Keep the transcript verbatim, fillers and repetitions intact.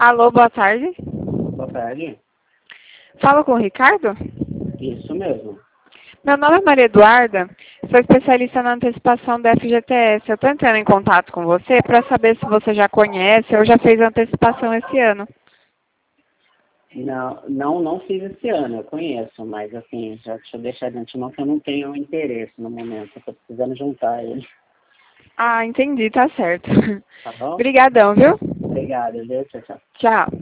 Alô, boa tarde. Boa tarde. Fala com o Ricardo? Isso mesmo. Meu nome é Maria Eduarda, sou especialista na antecipação da F G T S. Eu estou entrando em contato com você para saber se você já conhece ou já fez antecipação esse ano. Não, não, não fiz esse ano, eu conheço, mas assim, já deixa eu deixar de antemão que eu não tenho interesse no momento, eu estou precisando juntar ele. Ah, entendi, tá certo. Tá bom? Obrigadão, viu? Obrigado, viu? Tchau, tchau. Tchau.